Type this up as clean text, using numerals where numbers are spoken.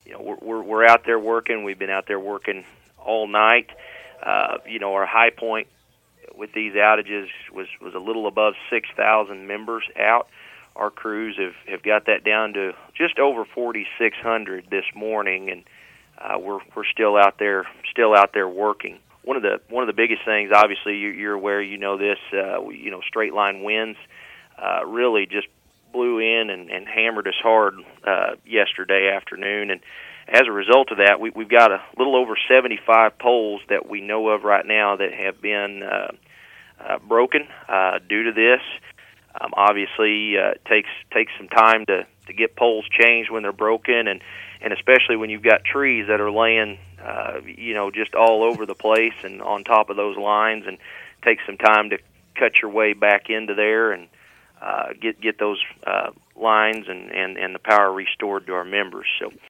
we're out there working. We've been out there working all night. Our high point with these outages was a little above 6,000 members out. Our crews have got that down to just over 4,600 this morning, and we're still out there working. One of the biggest things, obviously, you're aware, this, straight line winds really just blew in and hammered us hard yesterday afternoon, and as a result of that, we've got a little over 75 poles that we know of right now that have been broken due to this. Obviously, it takes some time to get poles changed when they're broken, and especially when you've got trees that are laying, just all over the place and on top of those lines, and it takes some time to cut your way back into there and get those lines and the power restored to our members. So